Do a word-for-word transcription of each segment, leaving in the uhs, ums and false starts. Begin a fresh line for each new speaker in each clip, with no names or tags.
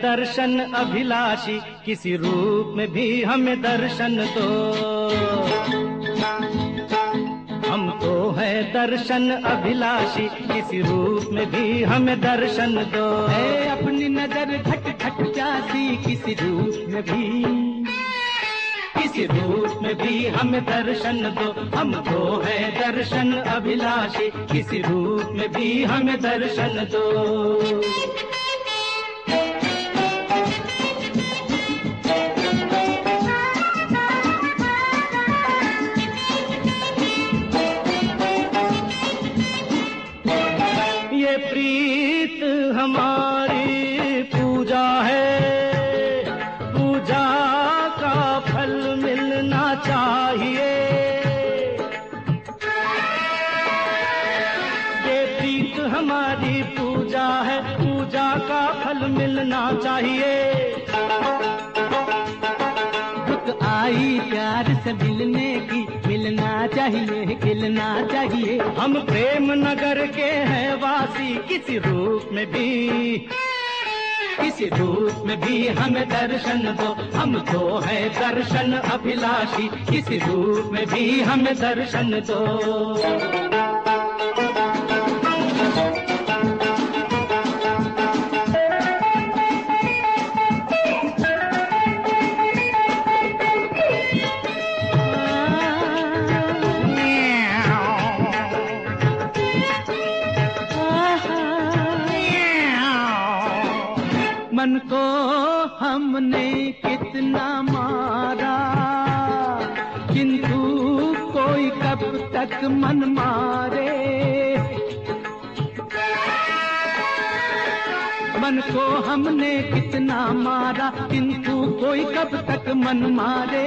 दर्शन अभिलाषी, किसी रूप में भी हमें दर्शन दो। हम तो है दर्शन अभिलाषी, किसी रूप में भी हमें दर्शन दो।
है अपनी नजर खट खट प्यासी, किसी रूप में भी,
किसी रूप में भी हमें दर्शन दो। हम तो है दर्शन अभिलाषी, किसी रूप में भी हमें दर्शन दो। ये प्रीत हमारी पूजा है, पूजा का फल मिलना चाहिए। ये प्रीत हमारी पूजा है, पूजा का फल मिलना चाहिए।
रुक आई प्यार से मिलने की, मिलना चाहिए, खिलना चाहिए।
हम प्रेम नगर के हैं वासी, किसी रूप में भी, किसी रूप में भी हमें दर्शन दो। हम तो है दर्शन अभिलाषी, किसी रूप में भी हमें दर्शन दो।
मन को हमने कितना मारा, किंतु कोई कब तक मन मारे। मन को हमने कितना मारा, किंतु कोई कब तक मन मारे।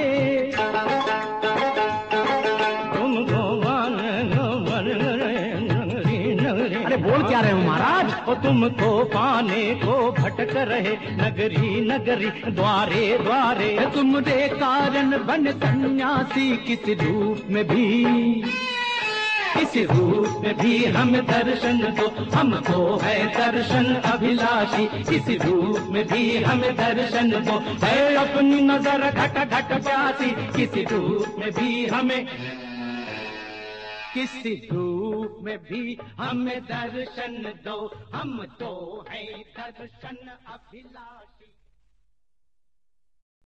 अरे बोल क्या रहे हो महाराज? और तुमको पाने को भटक रहे नगरी नगरी, द्वारे द्वारे।
तुमरे कारण बन सन्यासी, किस रूप में भी,
किसी रूप में भी हमें दर्शन दो। हम तो है दर्शन अभिलाषी, किसी रूप में भी हमें दर्शन दो। है अपनी नजर घट घट प्यासी, किसी रूप में भी हमें, किसी रूप में भी हमें दर्शन दो। हम तो है दर्शन अभिलाषी।